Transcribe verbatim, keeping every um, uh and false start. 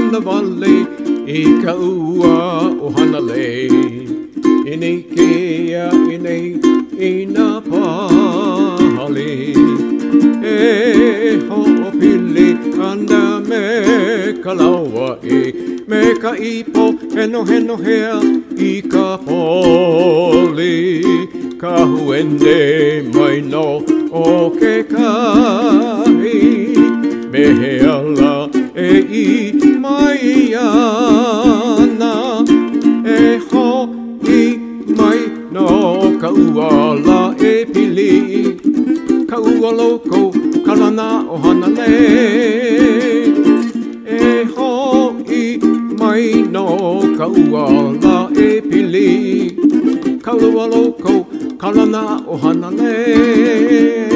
na wale I ka ua o hana lei I nei kea I nei I nā pahale E ho'opili ana me ka laua e Me ka ipo heno heno hea I ka poli Ka huende mai no o ke kahi Me he ala e I mai ana E ho I mai no ka uala e pili Ka ua loko ka lana o hana nei E ho I mai no ka uala e pili Ka ua loko ka lana o hana nei